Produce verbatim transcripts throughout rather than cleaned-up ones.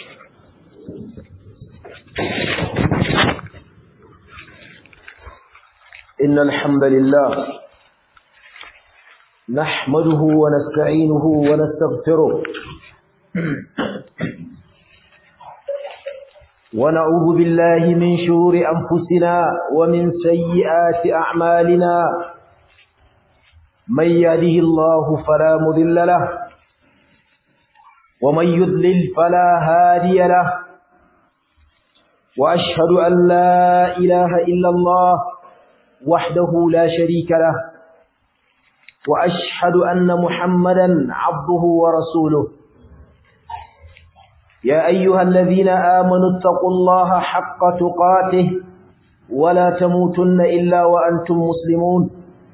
إن الحمد لله نحمده ونستعينه ونستغفره ونعوذ بالله من شرور أنفسنا ومن سيئات أعمالنا من يهده الله فلا مضل له ومن يضلل فلا هادي له وأشهد أن لا إله إلا الله وحده لا شريك له وأشهد أن محمدا عبده ورسوله يا أيها الذين آمنوا اتقوا الله حق تقاته ولا تموتن إلا وأنتم مسلمون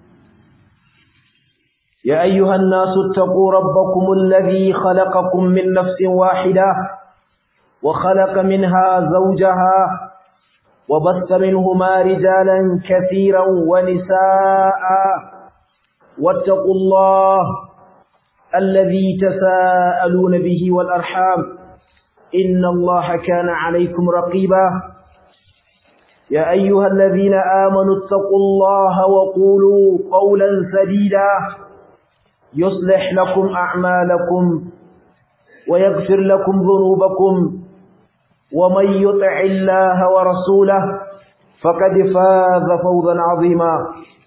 يا أيها الناس اتقوا ربكم الذي خلقكم من نفس واحدة وخلق منها زوجها وبث منهما رجالا كثيرا ونساء واتقوا الله الذي تساءلون به والأرحام إن الله كان عليكم رقيبا يا أيها الذين آمنوا اتقوا الله وقولوا قولا سديدا يصلح لكم أعمالكم ويغفر لكم ذنوبكم ومن يطع الله ورسوله فقد فاز فوزا عظيما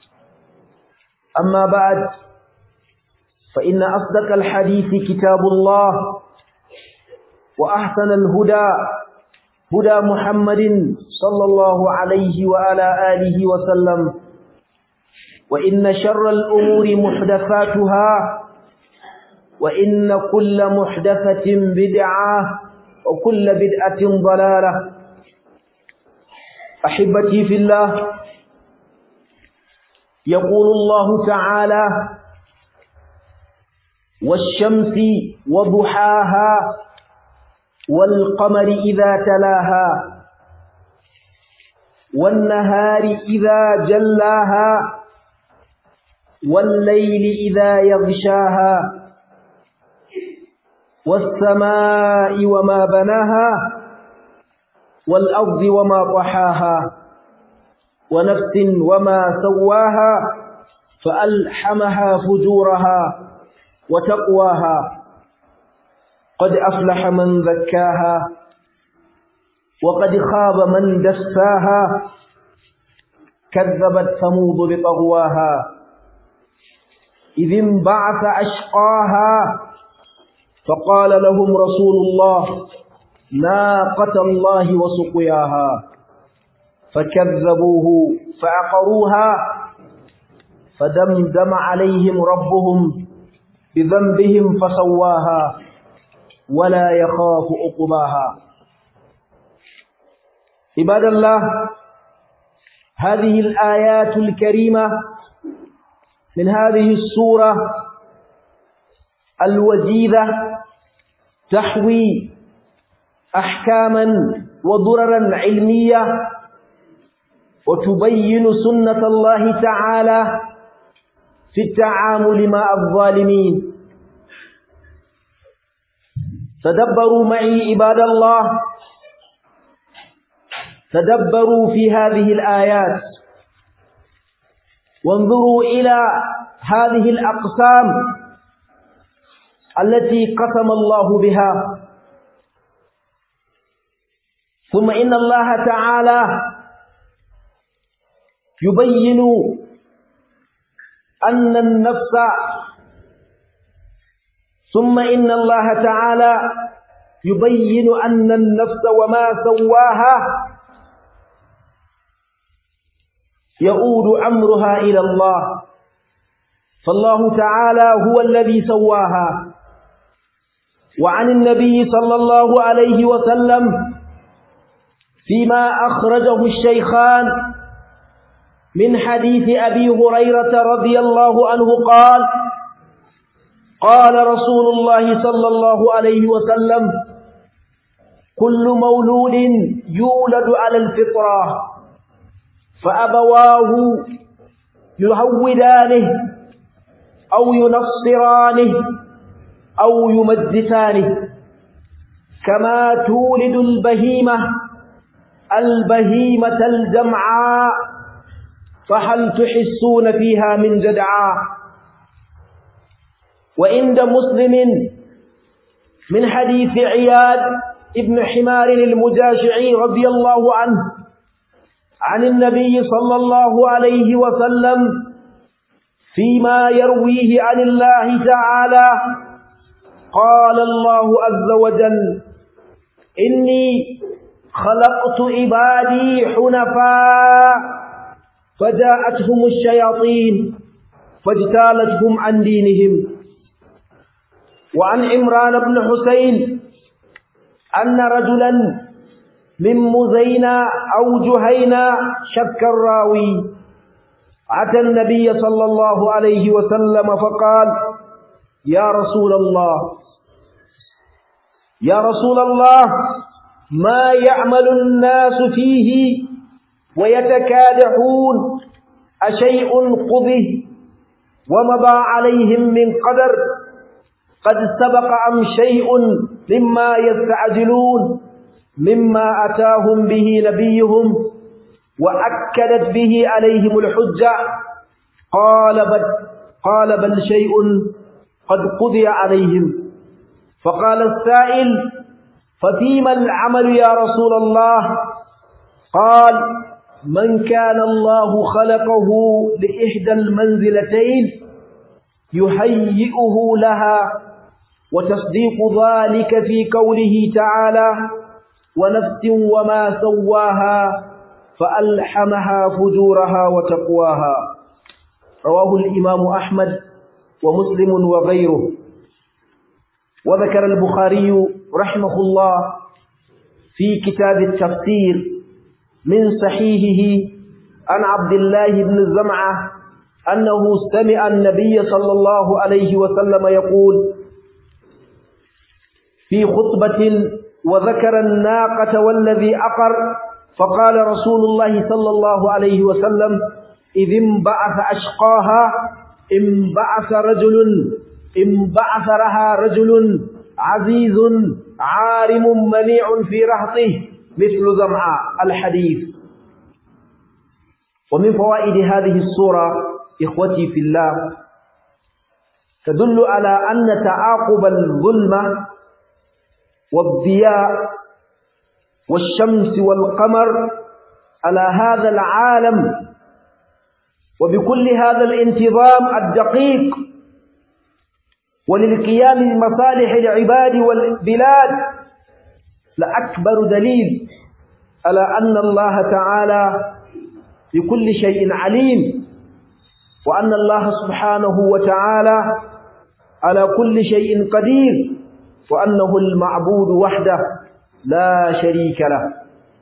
أما بعد فإن أصدق الحديث كتاب الله وأحسن الهدى هدى محمد صلى الله عليه وعلى آله وسلم وإن شر الأمور محدثاتها وإن كل محدثة بدعة وكل بدعة ضلالة أحبتي في الله يقول الله تعالى والشمس وضحاها والقمر إذا تلاها والنهار إذا جلاها والليل إذا يغشاها والسماء وما بناها والأرض وما طحاها ونفس وما سواها فألحمها فجورها وتقواها قد أفلح من ذكاها وقد خاب من دساها كذبت ثمود بطغواها إذ انبعث أشقاها فقال لهم رسول الله ناقة الله وسقياها فكذبوه فعقروها فدمدم عليهم ربهم بذنبهم فسواها ولا يخاف عقباها. عباد الله، هذه الآيات الكريمة من هذه السورة الوجيزة تحوي أحكاما وضررا علمية وتبين سنة الله تعالى في التعامل مع الظالمين. تدبروا معي عباد الله، تدبروا في هذه الآيات وانظروا إلى هذه الأقسام التي قسم الله بها. ثم إن الله تعالى يبين أن النفس ثم إن الله تعالى يبين أن النفس وما سواها يعود أمرها إلى الله، فالله تعالى هو الذي سواها. وعن النبي صلى الله عليه وسلم فيما أخرجه الشيخان من حديث أبي هريرة رضي الله عنه قال قال رسول الله صلى الله عليه وسلم كل مولود يولد على الفطرة فأبواه يهودانه أو ينصرانه أو يمجسانه كما تولد البهيمة البهيمة الجمعاء فهل تحسون فيها من جدعاء. وعند مسلم من حديث عياد ابن حمار المجاشعي رضي الله عنه عن النبي صلى الله عليه وسلم فيما يرويه عن الله تعالى قال الله عز وجل: إني خلقت عبادي حنفاء فجاءتهم الشياطين فاجتالتهم عن دينهم. وعن عمران بن حسين أن رجلا من مزينة أو جهينة شك الراوي أتى النبي صلى الله عليه وسلم فقال: يا رسول الله يا رسول الله ما يعمل الناس فيه ويتكادحون أشيء قضه ومضى عليهم من قدر قد سبق أم شيء مما يستعجلون مما أتاهم به نبيهم وأكدت به عليهم الحجة؟ قال بل, قال بل شيء قد قضي عليهم. فقال السائل: ففيما العمل يا رسول الله؟ قال: من كان الله خلقه لإحدى المنزلتين يهيئه لها، وتصديق ذلك في قوله تعالى: ونفس وما سواها فألحمها فجورها وتقواها. رواه الإمام أحمد ومسلم وغيره. وذكر البخاري رحمه الله في كتاب التفسير من صحيحه عن عبد الله بن الزمعة أنه سمع النبي صلى الله عليه وسلم يقول في خطبة وذكر الناقة والذي عقر، فقال رسول الله صلى الله عليه وسلم: إذ انبعث أشقاها انبعث رجل انبعث لها رجل عزيز عارم منيع في رهطه مثل زمعة. الحديث. ومن فوائد هذه السورة إخوتي في الله تدل على أن تعاقب الظلمة والضياء والشمس والقمر على هذا العالم وبكل هذا الانتظام الدقيق وللقيام بمصالح العباد والبلاد لأكبر دليل على أن الله تعالى بكل شيء عليم، وأن الله سبحانه وتعالى على كل شيء قدير، وأنه المعبود وحده لا شريك له،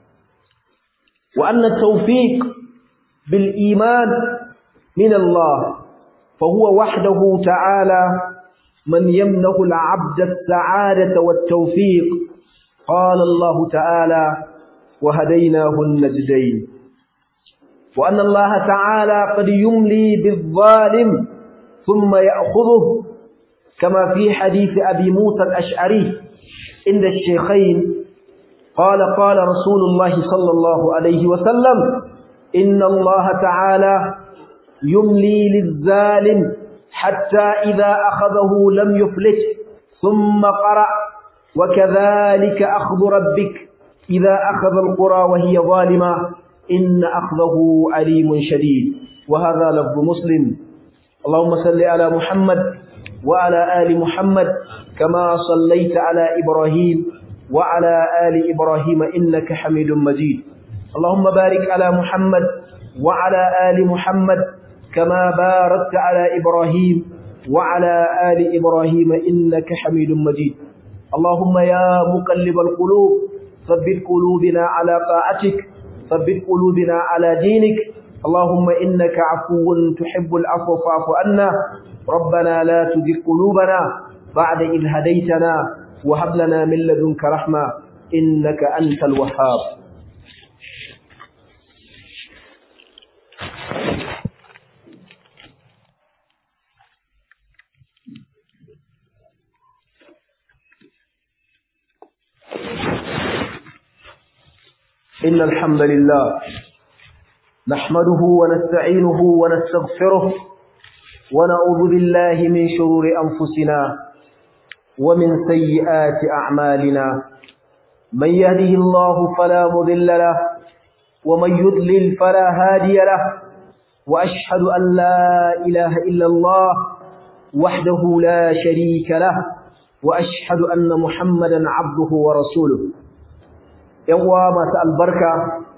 وأن التوفيق بالإيمان من الله، فهو وحده تعالى من يمنح العبد السعادة والتوفيق. قال الله تعالى: وهديناه النجدين. وأن الله تعالى قد يملي بالظالم ثم يأخذه، كما في حديث أبي موسى الأشعري عند الشيخين قال: قال رسول الله صلى الله عليه وسلم: إن الله تعالى يملي للظالم حتى إذا أخذه لم يفلت. ثم قرأ: وكذلك أخذ ربك إذا أخذ القرى وهي ظالمة إن أخذه عليم شديد. وهذا لفظ مسلم. اللهم صل على محمد وعلى آل محمد كما صليت على إبراهيم وعلى آل إبراهيم إنك حميد مجيد. اللهم بارك على محمد وعلى آل محمد كما باركت على إبراهيم وعلى آل إبراهيم إنك حميد مجيد. اللهم يا مقلب القلوب ثبت قلوبنا على طاعتك، ثبت قلوبنا على دينك. اللهم إنك عفو تحب العفو فاعف عنا. ربنا لا تزغ قلوبنا بعد إذ هديتنا وهب لنا من لدنك رحمة إنك أنت الوهاب. إن الحمد لله نحمده ونستعينه ونستغفره ونعوذ بالله من شرور أنفسنا ومن سيئات أعمالنا من يهده الله فلا مضل له ومن يضلل فلا هادي له وأشهد أن لا إله إلا الله وحده لا شريك له وأشهد أن محمدا عبده ورسوله يوم مساء البركة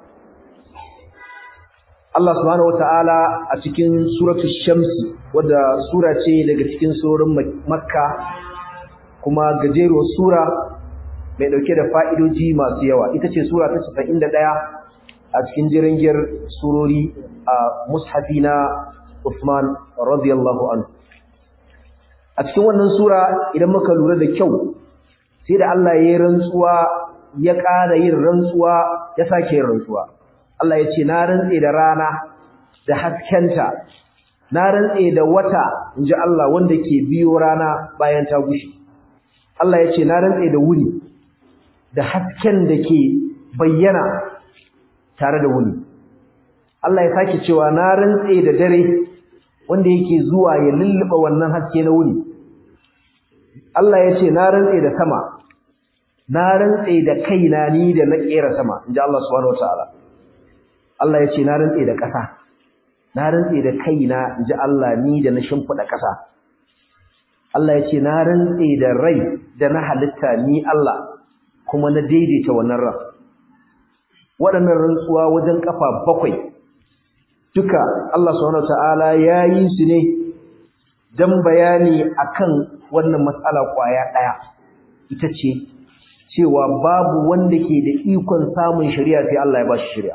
Allah subhanahu wataala a cikin suratul shamsi wadda sura ce daga cikin surorin Makka kuma gajeruwar sura mai dauke da fa'idoji masu yawa ita ce sura ta saba'in da ɗaya a cikin jirangiyar surori a mushafi na Uthman radiyallahu anhu a cikin wannan sura idan muka lura da kyau sai da Allah ya yi rantsuwa ya ƙara yin rantsuwa ya sake yin rantsuwa Allah ya ce na rantse da rana da haskenta na rantse da wata inji Allah wanda ke biyo rana bayan ta gushi Allah ya ce na rantse da wuni da hasken da ke bayyana tare da wuni Allah ya sake cewa na rantse da dare wanda yake zuwa ya lulluba wannan haske na wuni Allah ya ce na rantse da sama na rantse da kaina ni da na kera sama inji Allah subhanahu wataala Allah ya ce na rantse da ƙasa na rantse da kaina inji Allah ni da na shimfida ƙasa Allah ya ce na rantse da rai da na halitta ni Allah kuma na daidaita wannan ran waɗannan rantsuwa wajen kafa bakwai duka Allah subhanahu wataala ya yi su ne dan bayani akan wannan matsala kwaya ɗaya ita ce cewa babu wanda ke da ikon samun shari'a sai Allah ya ba shi shari'a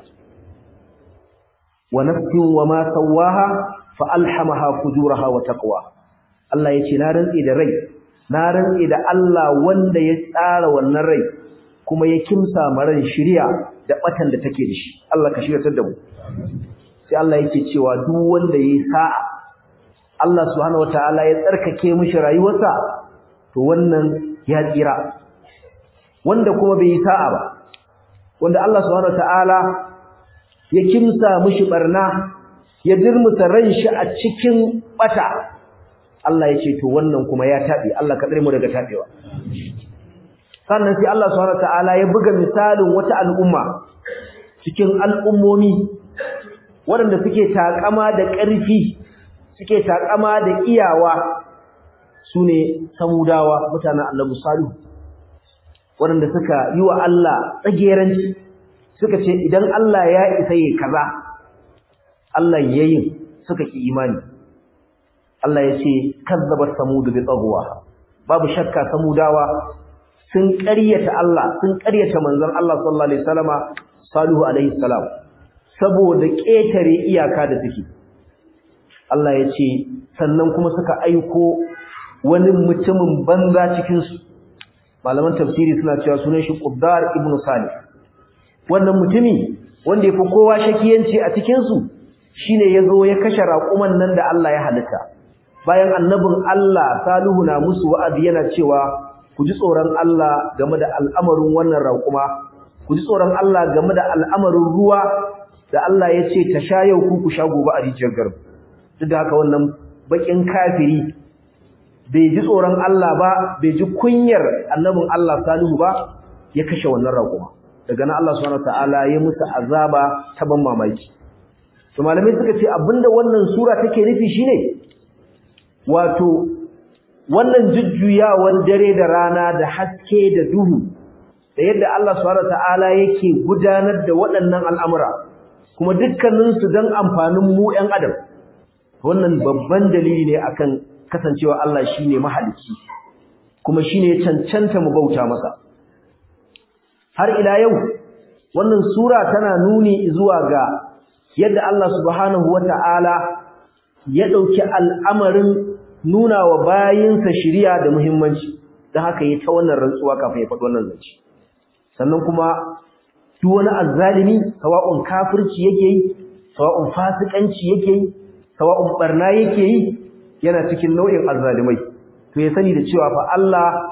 wa nafsin wa ma sawaha fa alhamaha fujuraha wa taqwa Allah yace na rantsi da rai na rantsi da Allah wanda ya tsara wannan rai kuma ya kimsa maran shiriya da batan da take da shi Allah ka shiryatar da mu sai Allah yake cewa duk wanda yayi sa'a Allah subhanahu wataala ya tsarkake mishi rayuwarsa to wannan ya tsira wanda kuma bai yi sa'a ba wanda Allah subhanahu wataala ya kimsa mishi barna ya dirmuta ran shi a cikin bata Allah ya ce to wannan kuma ya tabe Allah ka tsare mu daga tabewa sannan sai Allah subhanahu wataala ya buga misalin wata al'umma cikin al'ummomi waɗanda suke takama da ƙarfi suke takama da iyawa sune samudawa mutanen Annabi Salihu waɗanda suka yi wa Allah tsageranci suka ce idan Allah ya isa yi kaza Allah yayin suka ki imani Allah ya ce kazzabat samud bi tagwa babu shakka samudawa sun ƙaryata Allah sun ƙaryata manzon Allah sallallahu alaihi wasallama salihu alaihi salam saboda ƙetare iyaka da suke Allah ya ce sannan kuma suka aiko wani mutumin banza cikin su malaman tafsiri suna cewa sunan shi Quddar ibn Salih wannan mutumi wanda yafi kowa shakiyanci a cikin su shine yazo ya kashe raƙuman nan da Allah ya halitta bayan annabin Allah Salihu na musu wa'azi yana cewa ku ji tsoron Allah game da al'amarin wannan raƙuma ku ji tsoron Allah game da al'amarin ruwa da Allah ya ce ta sha yau ku ku sha gobe a rijiyar garba duk da haka wannan bakin kafiri bai ji tsoron Allah ba bai ji kunyar annabin Allah Salihu ba ya kashe wannan raƙuma daga nan Allah subhanahu wataala ya musu azaba ta ban mamaki to malamai suka ce abinda wannan sura take nufi shine wato wannan jujjuyawan dare da rana da haske da duhu da yadda Allah subhanahu wataala yake gudanar da waɗannan al'amura kuma dukkanin su dan amfanin mu ɗan adam wannan babban dalili ne akan kasancewa Allah shine mahalicci kuma shine ya cancanta mu bauta masa har ila yau wannan sura tana nuni zuwa ga yadda Allah subhanahu wata'ala ya dauki al'amarin nuna wa bayinsa shiriya da muhimmanci dan haka yayi ta wannan rantsuwa kafin ya faɗi wannan zance sannan kuma duk wani azzalimi sawa'un kafirci yake yi sawa'un fasikanci yake yi sawa'un barna yake yi yana cikin nau'in azzalimai to ya sani da cewa fa Allah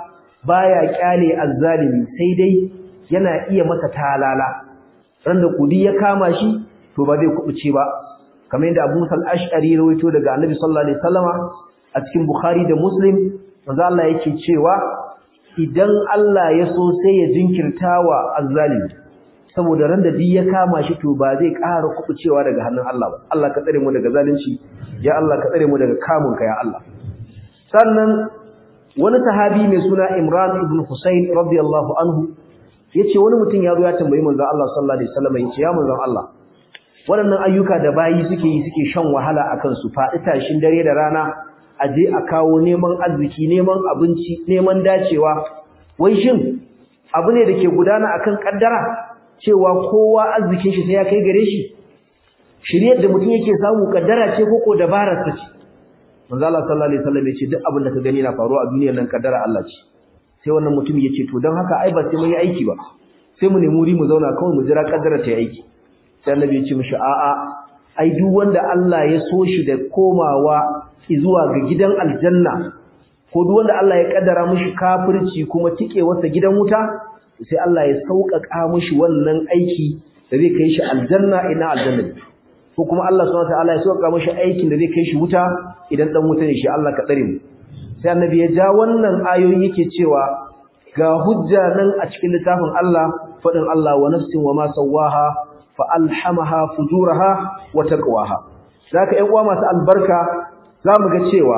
baya kyale azzalimi sai dai yana iya masa talala randa kudi ya kama shi to ba zai kubuce ba kamar yadda Abu Musa al-Ash'ari rawaito daga Annabi sallallahu alaihi wasallama a cikin Bukhari da Muslim manzo Allah yake cewa idan Allah ya so sai ya jinkirtawa azzalimi saboda randa duk ya kama shi to ba zai ƙara kubucewa daga hannun Allah ba Allah ka tsare mu daga zalunci ya Allah ka tsare mu daga kamunka ya Allah sannan wani sahabi mai suna Imran ibn Husayn radiyallahu anhu yace wani mutum ya zo ya tambayi manzon Allah sallallahu alaihi wasallam yace ya manzon Allah waɗannan ayyuka da bayi suke yi suke shan wahala akan su faɗi tashin dare da rana aje a kawo neman arziki neman abinci neman dacewa wai shin abu ne dake gudana akan kaddara cewa kowa arzikin shi sai ya kai gare shi shiriyar da mutum yake samu kaddara ce koko dabarar ta ce manzo Allah sallallahu alaihi wasallam yace duk abin da ka gani na faruwa a duniyar nan kaddara Allah ce sai wannan mutum yace to dan haka ai ba sai mun yi aiki ba sai mu nemi wuri mu zauna kawai mu jira kaddara ta yi aiki sai annabi yace mishi a'a ai duk wanda Allah ya so shi da komawa zuwa ga gidan aljanna ko duk wanda Allah ya kaddara mishi kafirci kuma tike wasa gidan wuta sai Allah ya sauƙaƙa mishi wannan aiki da zai kai shi aljanna ina aljanna ko kuma Allah subhanahu wataala ya sauƙaƙa mishi aikin da zai kai shi wuta idan dan wuta ne shi Allah ka tsare mu sai annabi ya ja wannan ayoyi yake cewa ga hujja nan a cikin littafin Allah fadin Allah wa nafsin wa ma sawaha fa alhamaha fujuraha wa taqwaha zaka ƴan uwa masu albarka zamu ga cewa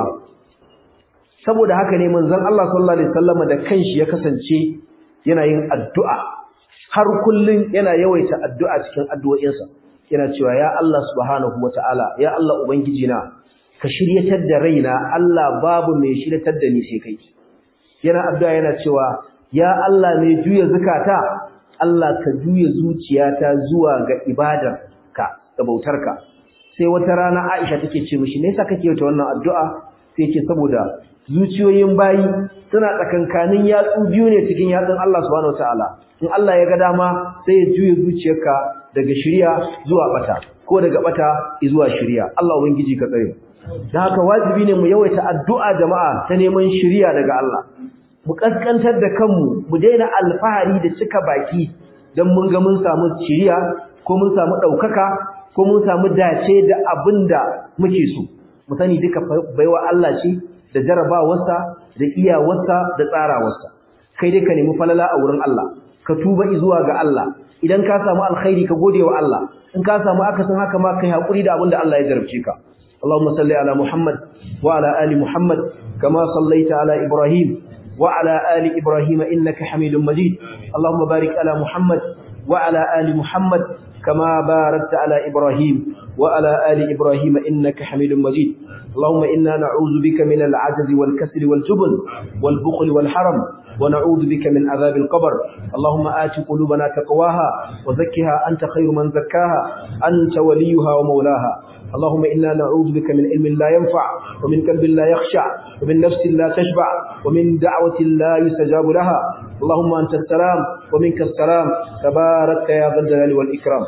saboda haka ne manzon Allah sallallahu alaihi wasallam da kanshi ya kasance yana yin addu'a har kullun yana yawaita addu'a cikin addu'o'insa yana cewa ya Allah subhanahu wataala ya Allah ubangijina ka shiryatar da raina Allah babu mai shiryatar da ni sai kai yana addu'a yana cewa ya Allah mai juya zakata Allah ka juya zuciyata zuwa ga ibadarka da bautarka sai wata rana Aisha take ce mishi me yasa kake yi wannan addu'a sai yake saboda zuciyoyin bayi suna tsakankanin yatsu biyu ne cikin yatsun Allah subhanahu wataala in Allah ya ga dama sai ya juya zuciyarka daga shiriya zuwa bata ko daga bata zuwa shiriya Allah ubangiji ka tsare dan haka wajibi ne mu yawaita addu'a jama'a ta neman shiriya daga Allah mu kaskantar da kanmu mu daina alfahari da cika baki dan mun ga mun samu shiriya ko mun samu daukaka ko mun samu dace da abinda muke so mu sani duka baiwa Allah ce da jarabawarsa da iyawarsa da tsarawarsa kai dai ka nemi falala a wurin Allah ka tuba zuwa ga Allah idan ka samu alkhairi ka gode wa Allah in ka samu akasin haka ma kai hakuri da abinda Allah ya jarabce ka Allahumma salli ala Muhammad wa ala ali Muhammad kama sallaita ala Ibrahim wa ala ali Ibrahim innaka Hamidum Majid Allahumma barik ala Muhammad wa ala ali Muhammad kama barakta ala Ibrahim wa ala ali Ibrahim innaka Hamidum Majid اللهم إنا نعوذ بك من العجز والكسل والجبن والبخل والحرم ونعوذ بك من عذاب القبر اللهم آت قلوبنا تقواها وزكها أنت خير من زكاها أنت وليها ومولاها اللهم إنا نعوذ بك من علم لا ينفع ومن قلب لا يخشع ومن نفس لا تشبع ومن دعوة لا يستجاب لها اللهم أنت السلام ومنك السلام تبارك يا ذا الجلال والإكرام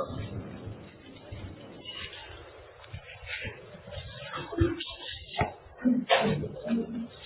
Thank you.